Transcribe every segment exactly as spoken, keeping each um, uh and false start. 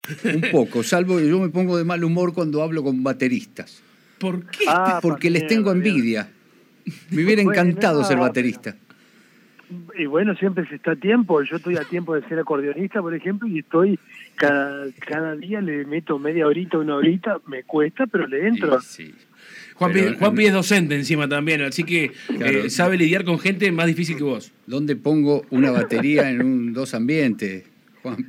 Un poco, salvo que yo me pongo de mal humor cuando hablo con bateristas. ¿Por qué? Ah, Porque les tengo envidia. Me hubiera encantado Bueno, ser no, baterista. Y bueno, siempre se está a tiempo. Yo estoy a tiempo de ser acordeonista, por ejemplo, y estoy cada, cada día le meto media horita, una horita, me cuesta, pero le entro. Sí, sí. Juanpi, Pero, Juanpi es docente encima también, así que Claro. eh, sabe lidiar con gente más difícil que vos. ¿Dónde pongo una batería en un dos ambientes, Juan?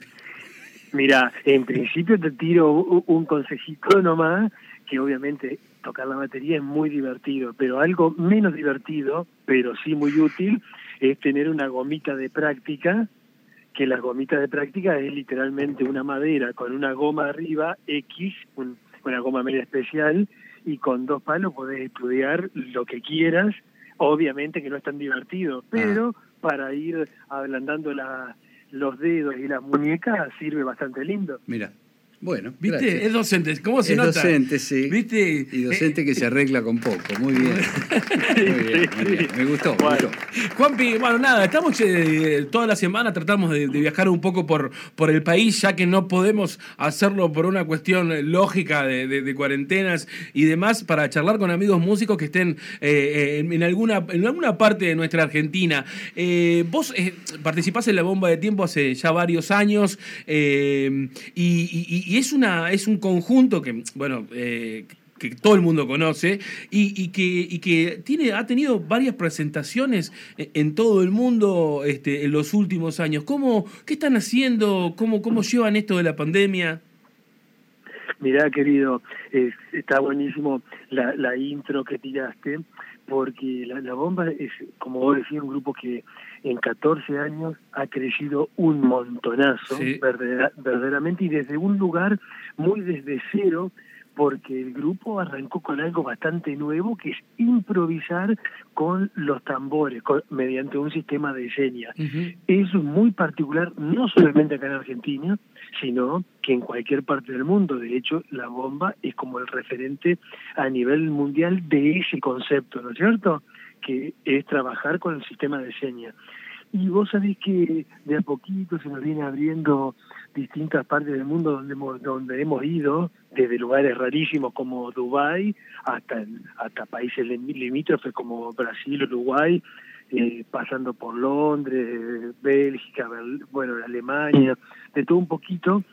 Mira, en principio te tiro un, un consejito nomás, que obviamente tocar la batería es muy divertido, pero algo menos divertido, pero sí muy útil, es tener una gomita de práctica, que la gomita de práctica es literalmente una madera con una goma arriba, X, un, una goma media especial, y con dos palos podés estudiar lo que quieras, obviamente que no es tan divertido, pero ah. para ir ablandando la, los dedos y las muñecas sirve bastante lindo. Mira. Bueno, ¿viste? Gracias. Es docente, ¿cómo se es nota? Es docente, sí. ¿Viste? Y docente que se arregla con poco. Muy bien. Muy bien, muy bien. Me gustó, me bueno. gustó. Juanpi, bueno, nada, estamos eh, toda la semana, tratamos de, de viajar un poco por, por el país, ya que no podemos hacerlo por una cuestión lógica de, de, de cuarentenas y demás, para charlar con amigos músicos que estén eh, en, en, alguna, en alguna parte de nuestra Argentina. Eh, vos eh, participás en La Bomba de Tiempo hace ya varios años eh, y, y Y es una es un conjunto que, bueno, eh, que todo el mundo conoce y, y, que, y que tiene ha tenido varias presentaciones en todo el mundo este, en los últimos años. ¿Cómo, ¿Qué están haciendo? ¿Cómo, cómo llevan esto de la pandemia? Mirá, querido, es, está buenísimo la, la intro que tiraste, porque la, la Bomba es, como vos decías, un grupo que en catorce años ha crecido un montonazo, sí. verdadera, verdaderamente, y desde un lugar muy desde cero, porque el grupo arrancó con algo bastante nuevo, que es improvisar con los tambores, con, mediante un sistema de señas. Uh-huh. Eso es muy particular, no solamente acá en Argentina, sino que en cualquier parte del mundo. De hecho, La Bomba es como el referente a nivel mundial de ese concepto, ¿no es cierto?, que es trabajar con el sistema de señas. Y vos sabés que de a poquito se nos viene abriendo distintas partes del mundo donde hemos, donde hemos ido, desde lugares rarísimos como Dubái hasta, hasta países limítrofes como Brasil, Uruguay, eh, pasando por Londres, Bélgica, bueno, Alemania, de todo un poquito,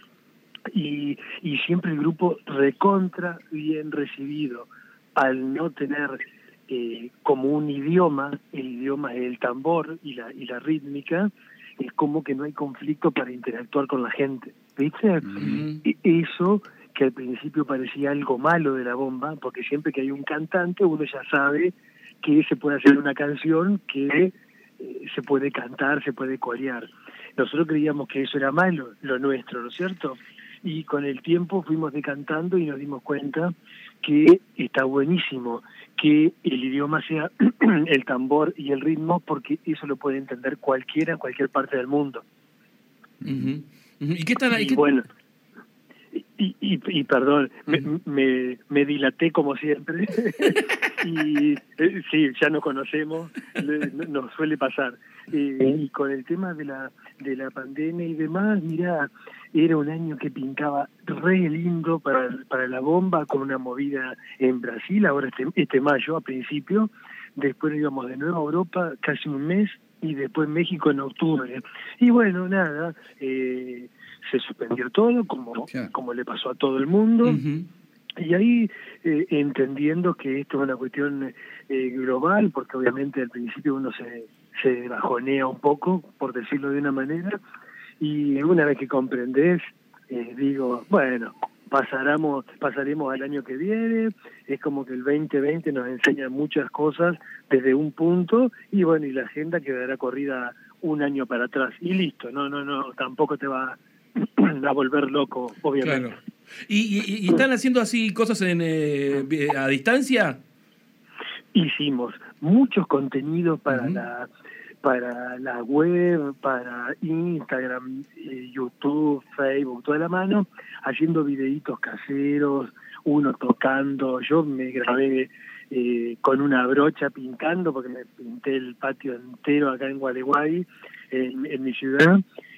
y, y siempre el grupo recontra bien recibido, al no tener Eh, como un idioma, el idioma es el tambor y la y la rítmica, es como que no hay conflicto para interactuar con la gente, ¿viste? Mm. Eso que al principio parecía algo malo de La Bomba, porque siempre que hay un cantante uno ya sabe que se puede hacer una canción que eh, se puede cantar, se puede corear. Nosotros creíamos que eso era malo, lo nuestro, ¿no es cierto? Y con el tiempo fuimos decantando y nos dimos cuenta que está buenísimo que el idioma sea el tambor y el ritmo, porque eso lo puede entender cualquiera en cualquier parte del mundo. Uh-huh. Uh-huh. ¿Y qué tal ahí? Y bueno, y, y, y perdón, uh-huh. me, me, me dilaté como siempre, y eh, sí, ya nos conocemos, le, nos suele pasar. Eh, y con el tema de la de la pandemia y demás, mirá, era un año que pintaba re lindo para, para La Bomba, con una movida en Brasil, ahora este, este mayo a principio, después íbamos de nuevo a Europa casi un mes, y después México en octubre. Y bueno, nada, eh, se suspendió todo, como, claro. como le pasó a todo el mundo, uh-huh. Y ahí eh, entendiendo que esto es una cuestión eh, global, porque obviamente al principio uno se, se bajonea un poco, por decirlo de una manera, y una vez que comprendés, eh, digo, bueno, pasaremos, pasaremos al año que viene, es como que el veinte veinte nos enseña muchas cosas desde un punto, y bueno, y la agenda quedará corrida un año para atrás, y listo, no, no, no, tampoco te va a volver loco, obviamente. Claro. ¿Y, y, y están haciendo así cosas en eh, a distancia? Hicimos muchos contenidos para uh-huh. la para la web, para Instagram, eh, YouTube, Facebook, toda la mano, haciendo videitos caseros, uno tocando. Yo me grabé eh, con una brocha pintando, porque me pinté el patio entero acá en Gualeguay, en, en mi ciudad.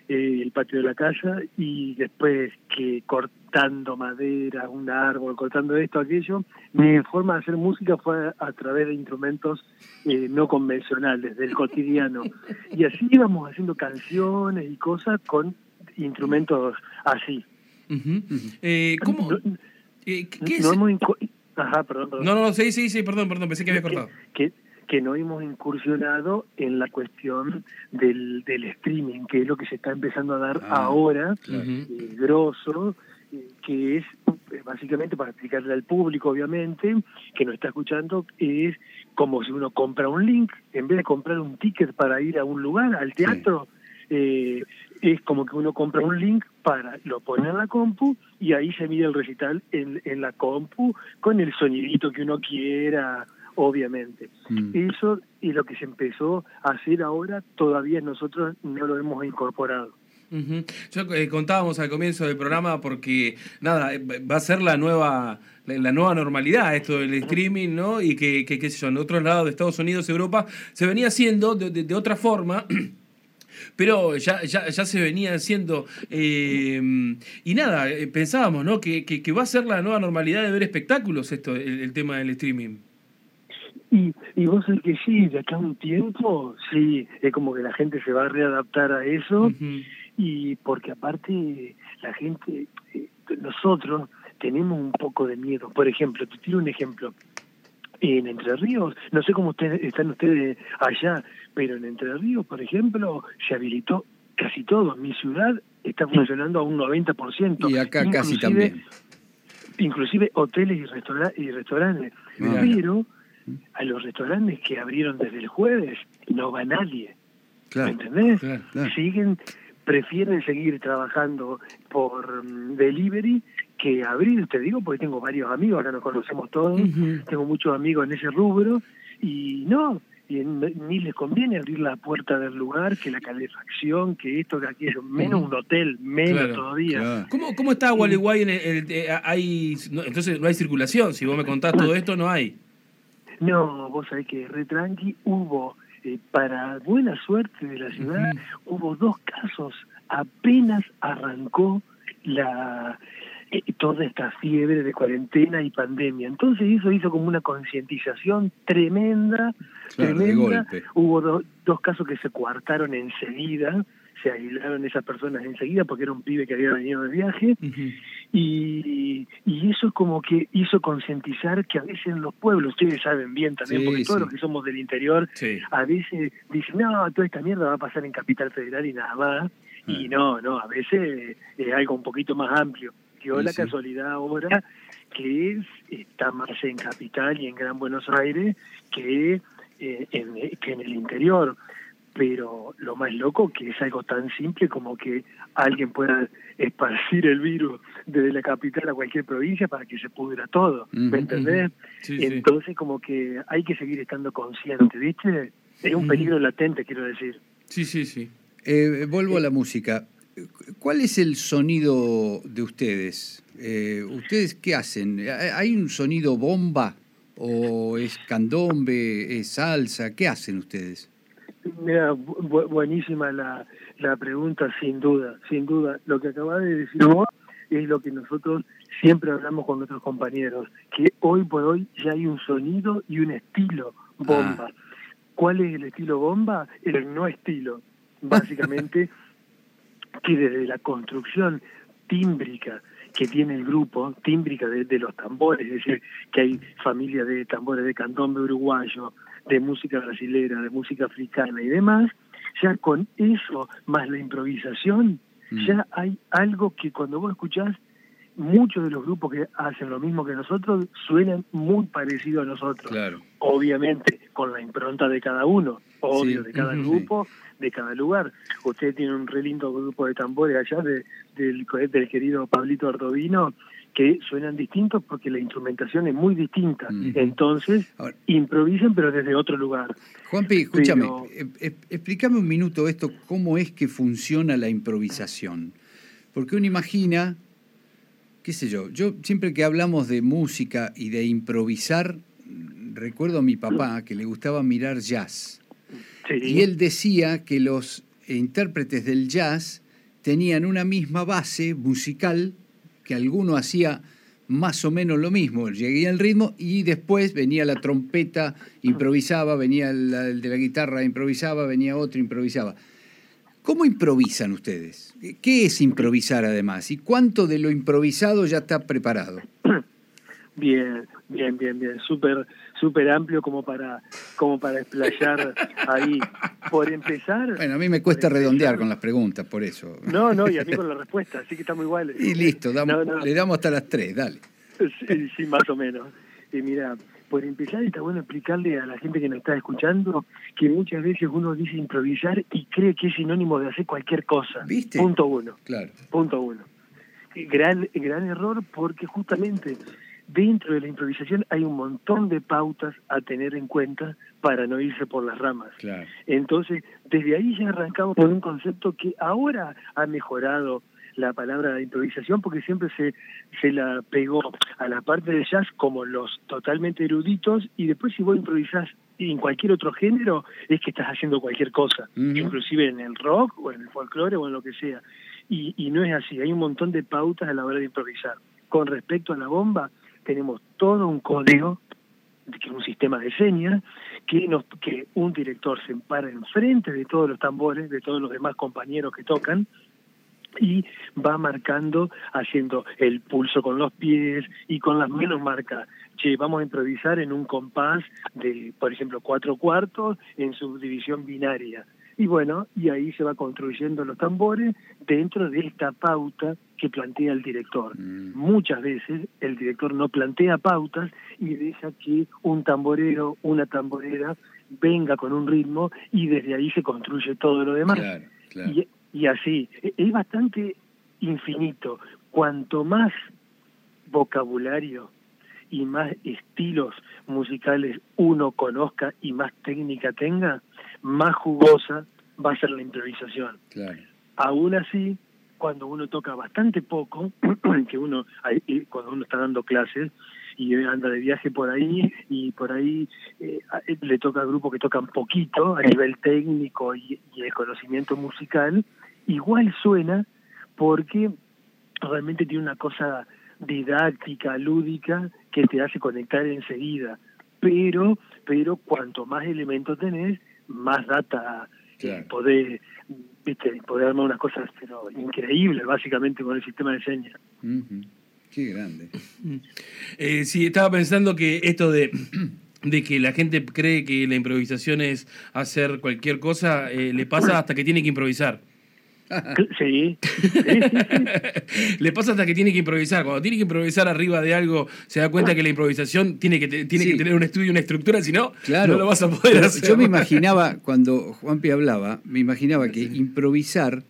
eh, el patio de la casa, y después que cortando madera, un árbol, cortando esto, aquello, mi forma de hacer música fue a, a través de instrumentos eh, no convencionales, del cotidiano. Y así íbamos haciendo canciones y cosas con instrumentos así. Uh-huh. Eh, ¿Cómo? No, Eh, ¿qué es? no hemos inco- Ajá, perdón, perdón. No, no, sí, sí, sí, perdón, perdón, pensé que había cortado. Que, que, que no hemos incursionado en la cuestión del, del streaming, que es lo que se está empezando a dar Ah, ahora, claro. eh, grosso, eh, que es eh, básicamente, para explicarle al público, obviamente, que nos está escuchando, es como si uno compra un link, en vez de comprar un ticket para ir a un lugar, al teatro, sí. eh, es como que uno compra un link para, lo pone en la compu y ahí se mide el recital en, en la compu con el sonidito que uno quiera, obviamente. Mm. Eso es lo que se empezó a hacer ahora, todavía nosotros no lo hemos incorporado. Uh-huh. Yo eh, contábamos al comienzo del programa porque, nada, va a ser la nueva la, la nueva normalidad esto del streaming, ¿no? Y que, que qué sé yo, en otros lados de Estados Unidos, Europa, se venía haciendo de, de, de otra forma... Pero ya, ya, ya se venía haciendo, eh, y nada, pensábamos, ¿no? Que, que, que va a ser la nueva normalidad de ver espectáculos esto, el, el tema del streaming. Y, y vos sabés que sí, de acá a un tiempo, sí, es como que la gente se va a readaptar a eso, uh-huh. Y porque aparte la gente, eh, nosotros tenemos un poco de miedo. Por ejemplo, te tiro un ejemplo. En Entre Ríos, no sé cómo ustedes están ustedes allá, pero en Entre Ríos, por ejemplo, se habilitó casi todo. Mi ciudad está funcionando a un noventa por ciento. Y acá inclusive, casi también. Inclusive hoteles y, restaura- y restaurantes. Ah. Pero a los restaurantes que abrieron desde el jueves no va nadie. Claro, ¿me entendés? Claro, claro. Siguen, prefieren seguir trabajando por um, delivery que abrir, te digo, porque tengo varios amigos, acá nos conocemos todos, uh-huh. Tengo muchos amigos en ese rubro, y no, y en, ni les conviene abrir la puerta del lugar, que la calefacción, que esto, que aquello, menos uh-huh. Un hotel, menos claro, todavía. Claro. ¿Cómo, ¿Cómo está Gualeguay? En el, el, el, hay, no, entonces no hay circulación, si vos me contás todo esto, no hay. No, vos sabés que re tranqui, hubo, eh, para buena suerte de la ciudad, uh-huh. Hubo dos casos, apenas arrancó la... toda esta fiebre de cuarentena y pandemia. Entonces eso hizo como una concientización tremenda, claro, tremenda. Hubo do, dos casos que se coartaron enseguida, se aislaron esas personas enseguida porque era un pibe que había venido de viaje, uh-huh. y, y eso como que hizo concientizar que a veces en los pueblos, ustedes saben bien también, sí, porque todos sí. Los que somos del interior, sí. A veces dicen, no, toda esta mierda va a pasar en Capital Federal y nada más, uh-huh. Y no, no, a veces es algo un poquito más amplio. Dio sí, la sí. Casualidad ahora que es, está más en Capital y en Gran Buenos Aires que, eh, en, que en el interior. Pero lo más loco que es algo tan simple como que alguien pueda esparcir el virus desde la capital a cualquier provincia para que se pudra todo, ¿me uh-huh, entendés? Uh-huh. Sí, Entonces sí. Como que hay que seguir estando consciente, ¿viste? Es un uh-huh. Peligro latente, quiero decir. Sí, sí, sí. Eh, vuelvo a la música. ¿Cuál es el sonido de ustedes? Eh, ¿Ustedes qué hacen? ¿Hay un sonido bomba? ¿O es candombe? ¿Es salsa? ¿Qué hacen ustedes? Mira, bu- buenísima la, la pregunta, sin duda, sin duda. Lo que acabas de decir vos es lo que nosotros siempre hablamos con nuestros compañeros, que hoy por hoy ya hay un sonido y un estilo bomba. Ah. ¿Cuál es el estilo bomba? El no estilo, básicamente. Que desde la construcción tímbrica que tiene el grupo, tímbrica de, de los tambores, es decir, que hay familias de tambores de candombe uruguayo, de música brasilera, de música africana y demás, ya con eso más la improvisación, mm. ya hay algo que cuando vos escuchás, muchos de los grupos que hacen lo mismo que nosotros suenan muy parecido a nosotros. Claro. Obviamente, con la impronta de cada uno, obvio, sí. De cada uh-huh. grupo, de cada lugar. Usted tiene un re lindo grupo de tambores allá de, del, del querido Pablito Ardovino, que suenan distintos porque la instrumentación es muy distinta. Uh-huh. Entonces, ahora, improvisen, pero desde otro lugar. Juanpi, escúchame, pero... eh, explícame un minuto esto, cómo es que funciona la improvisación. Porque uno imagina, qué sé yo, yo siempre que hablamos de música y de improvisar, recuerdo a mi papá que le gustaba mirar jazz. Sí. Y él decía que los intérpretes del jazz tenían una misma base musical, que alguno hacía más o menos lo mismo, llegué al ritmo y después venía la trompeta, improvisaba, venía el, el de la guitarra, improvisaba, venía otro, improvisaba. ¿Cómo improvisan ustedes? ¿Qué es improvisar además? ¿Y cuánto de lo improvisado ya está preparado? Bien, bien, bien, bien. Súper, súper amplio como para, como para explayar ahí. Por empezar... Bueno, a mí me cuesta redondear con las preguntas, por eso. No, no, y a mí con la respuesta, así que estamos iguales. Y listo, damos, no, no. le damos hasta las tres, dale. Sí, sí, más o menos. Y mira, por empezar está bueno explicarle a la gente que nos está escuchando que muchas veces uno dice improvisar y cree que es sinónimo de hacer cualquier cosa. ¿Viste? Punto uno. Claro. Punto uno. Gran, gran error, porque justamente dentro de la improvisación hay un montón de pautas a tener en cuenta para no irse por las ramas. Claro. Entonces, desde ahí ya arrancamos con un concepto que ahora ha mejorado la palabra de improvisación, porque siempre se, se la pegó a la parte de jazz como los totalmente eruditos, y después si vos improvisás en cualquier otro género, es que estás haciendo cualquier cosa, uh-huh. inclusive en el rock o en el folclore o en lo que sea. Y, y no es así, hay un montón de pautas a la hora de improvisar. Con respecto a la bomba, tenemos todo un código, que es un sistema de señas, que, nos, que un director se para enfrente de todos los tambores, de todos los demás compañeros que tocan, y va marcando, haciendo el pulso con los pies y con las manos marca, che, vamos a improvisar en un compás de, por ejemplo, cuatro cuartos en subdivisión binaria. Y bueno, y ahí se va construyendo los tambores dentro de esta pauta que plantea el director. Mm. Muchas veces el director no plantea pautas y deja que un tamborero, una tamborera venga con un ritmo y desde ahí se construye todo lo demás. Claro, claro. Y, y así, es bastante infinito. Cuanto más vocabulario y más estilos musicales uno conozca y más técnica tenga, más jugosa va a ser la improvisación. Claro. Aún así, cuando uno toca bastante poco, que uno cuando uno está dando clases y anda de viaje por ahí y por ahí eh, le toca a grupos que tocan poquito a nivel técnico y, y el conocimiento musical, igual suena porque realmente tiene una cosa didáctica, lúdica, que te hace conectar enseguida. Pero, pero cuanto más elementos tenés, más data claro. eh, podés, viste, poder armar unas cosas pero increíbles, básicamente, con el sistema de señas. Uh-huh. Qué grande. Eh, sí, estaba pensando que esto de... de que la gente cree que la improvisación es hacer cualquier cosa, eh, le pasa hasta que tiene que improvisar. Sí. sí, sí, sí. Le pasa hasta que tiene que improvisar. Cuando tiene que improvisar arriba de algo, se da cuenta que la improvisación tiene que, te, tiene sí. que tener un estudio, una estructura, si no, claro. no lo vas a poder Pero hacer. Yo me imaginaba, cuando Juanpi hablaba, me imaginaba que improvisar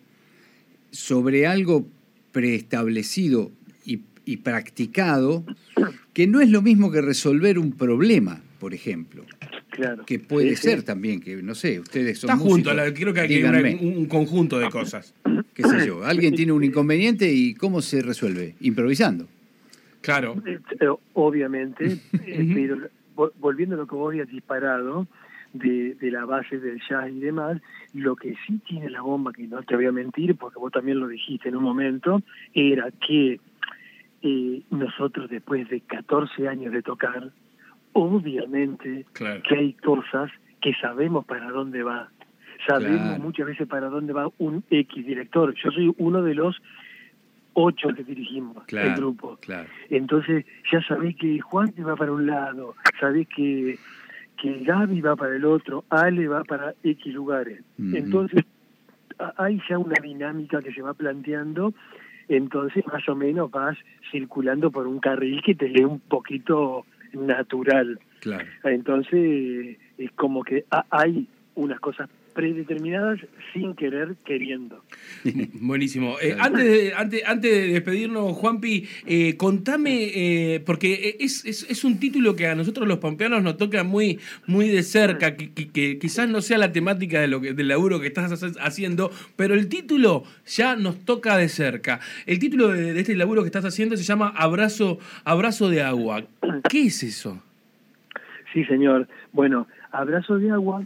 sobre algo preestablecido y, y practicado, que no es lo mismo que resolver un problema, por ejemplo. Claro. Que puede sí, ser sí. también, que no sé, ustedes son Está músicos. junto, la, creo que hay una, un conjunto de cosas. Qué sé yo, alguien tiene un inconveniente y ¿cómo se resuelve? Improvisando. Claro. Eh, obviamente, eh, pero volviendo a lo que vos habías disparado, de, de la base del jazz y demás, lo que sí tiene la bomba, que no te voy a mentir, porque vos también lo dijiste en un momento, era que eh, nosotros después de catorce años de tocar, obviamente claro. que hay cosas que sabemos para dónde va. Sabemos claro. muchas veces para dónde va un X director. Yo soy uno de los ocho que dirigimos claro, el grupo. Claro. Entonces ya sabés que Juan va para un lado, sabés que, que Gaby va para el otro, Ale va para X lugares. Mm-hmm. Entonces hay ya una dinámica que se va planteando, entonces más o menos vas circulando por un carril que te lee un poquito natural. Claro. Entonces es como que hay unas cosas predeterminadas sin querer queriendo. Buenísimo. Eh, antes, de, antes, antes de despedirnos, Juanpi, eh, contame, eh, porque es, es, es un título que a nosotros los pampeanos nos toca muy, muy de cerca, que, que, que quizás no sea la temática de lo que, del laburo que estás haciendo, pero el título ya nos toca de cerca. El título de, de este laburo que estás haciendo se llama Abrazo, Abrazo de Agua. ¿Qué es eso? Sí, señor. Bueno, Abrazo de Agua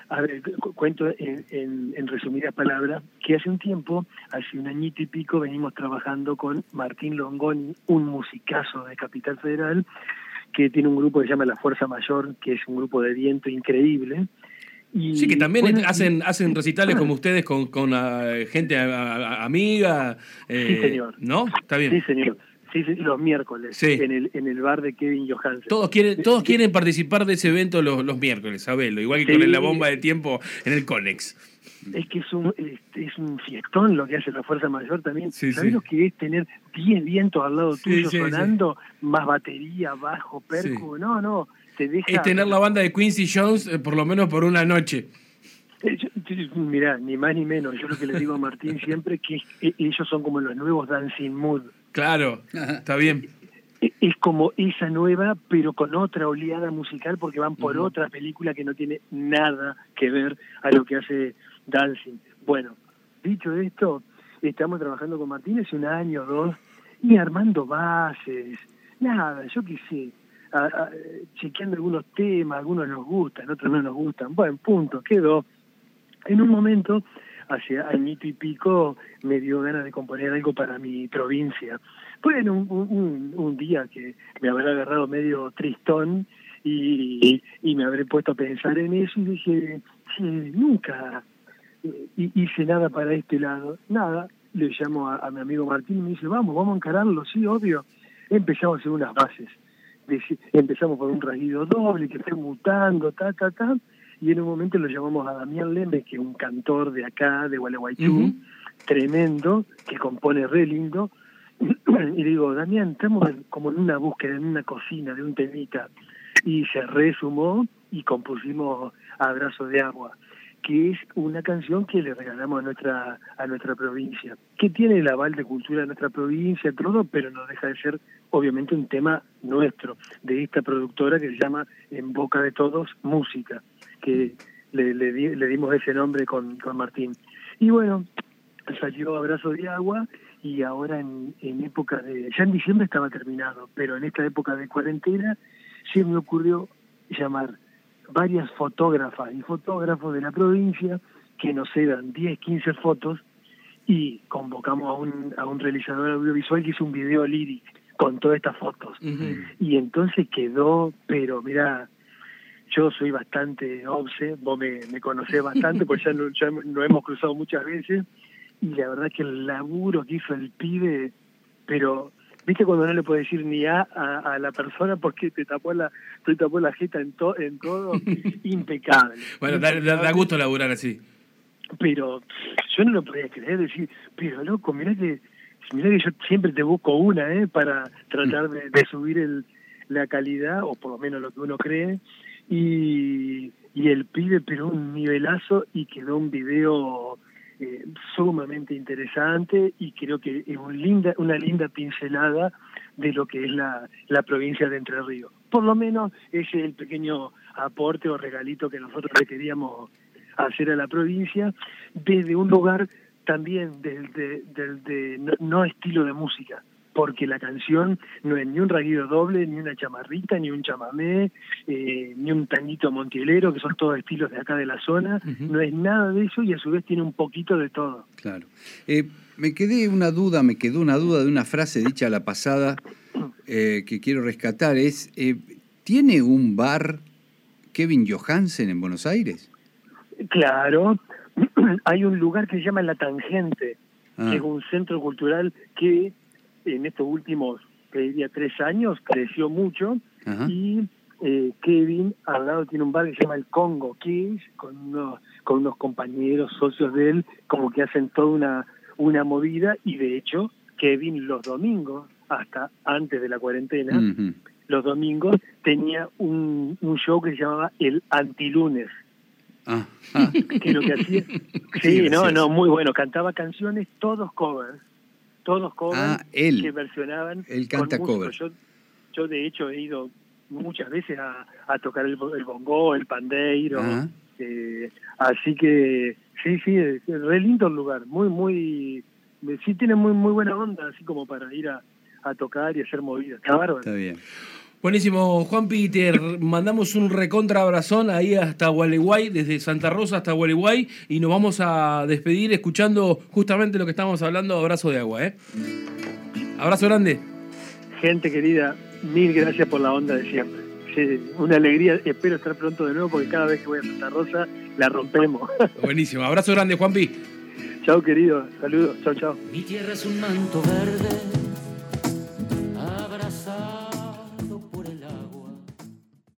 A ver, cu- cuento en, en, en resumidas palabras que hace un tiempo, hace un añito y pico, venimos trabajando con Martín Longoni, un musicazo de Capital Federal, que tiene un grupo que se llama La Fuerza Mayor, que es un grupo de viento increíble. Y, Sí, que también bueno, hacen, hacen recitales como ustedes con, con uh, gente a, a, amiga. Eh, sí, señor. ¿No? Está bien. Sí, señor. Sí, sí, los miércoles, sí. en el en el bar de Kevin Johansen. Todos quieren, todos quieren participar de ese evento los, los miércoles, sabelo, igual que sí. con la bomba de tiempo en el Conex. Es que es un es, es un fiestón lo que hace la Fuerza Mayor también. Sí, ¿Sabés sí. lo que es tener diez vientos al lado sí, tuyo sí, sonando? Sí. Más batería, bajo, percu. Sí. No, no, te deja... Es tener la banda de Quincy Jones eh, por lo menos por una noche. Mirá, ni más ni menos. Yo lo que le digo a Martín siempre que es, ellos son como los nuevos Dancing Mood. Claro, está bien. Es como esa nueva, pero con otra oleada musical, porque van por uh-huh. otra película que no tiene nada que ver a lo que hace Dancing. Bueno, dicho esto, estamos trabajando con Martín hace un año o dos, y armando bases, nada, yo qué sé, a, a, chequeando algunos temas, algunos nos gustan, otros no nos gustan. Bueno, punto, quedó. En un momento, hace añito y pico, me dio ganas de componer algo para mi provincia. Bueno, un, un, un día que me habrá agarrado medio tristón y, y me habré puesto a pensar en eso y dije, sí, nunca hice nada para este lado. Nada, le llamo a, a mi amigo Martín y me dice, vamos, vamos a encararlo, sí, obvio. Empezamos a hacer unas bases. Empezamos por un rasguido doble que fue mutando, ta, ta, ta. Y en un momento lo llamamos a Damián Lemes, que es un cantor de acá, de Gualeguaychú, uh-huh. tremendo, que compone re lindo. Y digo, Damián, estamos como en una búsqueda, en una cocina de un temita. Y se resumó y compusimos Abrazo de Agua, que es una canción que le regalamos a nuestra a nuestra provincia, que tiene el aval de cultura de nuestra provincia, todo, pero no deja de ser, obviamente, un tema nuestro, de esta productora que se llama En Boca de Todos Música, que le, le, di, le dimos ese nombre con, con Martín. Y bueno, salió Abrazo de Agua, y ahora en, en época de... Ya en diciembre estaba terminado, pero en esta época de cuarentena se me ocurrió llamar varias fotógrafas y fotógrafos de la provincia que nos cedan diez, quince fotos, y convocamos a un, a un realizador audiovisual que hizo un video lírico con todas estas fotos. Uh-huh. Y entonces quedó, pero mira... Yo soy bastante obse, vos me, me conocés bastante, porque ya, no, ya nos hemos cruzado muchas veces, y la verdad que el laburo que hizo el pibe, pero, ¿viste cuando no le puedes decir ni a, a a la persona porque te tapó la te tapó la jeta en, to, en todo? Impecable. Bueno, impecable. Da, da gusto laburar así. Pero yo no lo podía creer, decir, pero loco, mirá que, mirá que yo siempre te busco una, ¿eh? Para tratar de, de subir el, la calidad, o por lo menos lo que uno cree. Y, y el pibe pero un nivelazo, y quedó un video eh, sumamente interesante, y creo que es un linda, una linda pincelada de lo que es la, la provincia de Entre Ríos. Por lo menos ese es el pequeño aporte o regalito que nosotros le queríamos hacer a la provincia, desde un lugar también del de, de, de, no, no estilo de música, porque la canción no es ni un rasguido doble, ni una chamarrita, ni un chamamé, eh, ni un tanguito montielero, que son todos estilos de acá de la zona. Uh-huh. No es nada de eso, y a su vez tiene un poquito de todo. Claro. Eh, me quedé una duda, me quedó una duda de una frase dicha a la pasada eh, que quiero rescatar. Es, eh, ¿tiene un bar Kevin Johansen en Buenos Aires? Claro. Hay un lugar que se llama La Tangente, ah. que es un centro cultural que en estos últimos, te diría, tres años, creció mucho. Ajá. Y eh, Kevin al lado tiene un bar que se llama El Congo, que es con unos, con unos compañeros, socios de él, como que hacen toda una, una movida, y de hecho, Kevin los domingos, hasta antes de la cuarentena, uh-huh. los domingos tenía un, un show que se llamaba El Antilunes. Ah, ah. Que lo que hacía... Sí, sí, no, no, muy bueno, cantaba canciones, todos covers. Todos covers ah, él, que versionaban. Él canta covers. Yo, yo, de hecho, he ido muchas veces a, a tocar el, el bongo, el pandeiro. Uh-huh. Eh, así que, sí, sí, es, es re lindo el lugar. Muy, muy... Sí tiene muy muy buena onda, así como para ir a, a tocar y hacer movidas. Está bárbaro. Está bien. Buenísimo, Juan Peter, mandamos un recontra abrazón ahí hasta Gualeguay, desde Santa Rosa hasta Gualeguay, y nos vamos a despedir escuchando justamente lo que estábamos hablando, Abrazo de Agua, ¿eh? Abrazo grande. Gente querida, mil gracias por la onda de siempre. Sí, una alegría, espero estar pronto de nuevo porque cada vez que voy a Santa Rosa la rompemos. Buenísimo, abrazo grande, Juanpi. Chao querido, saludos, chao, chao. Mi tierra es un manto verde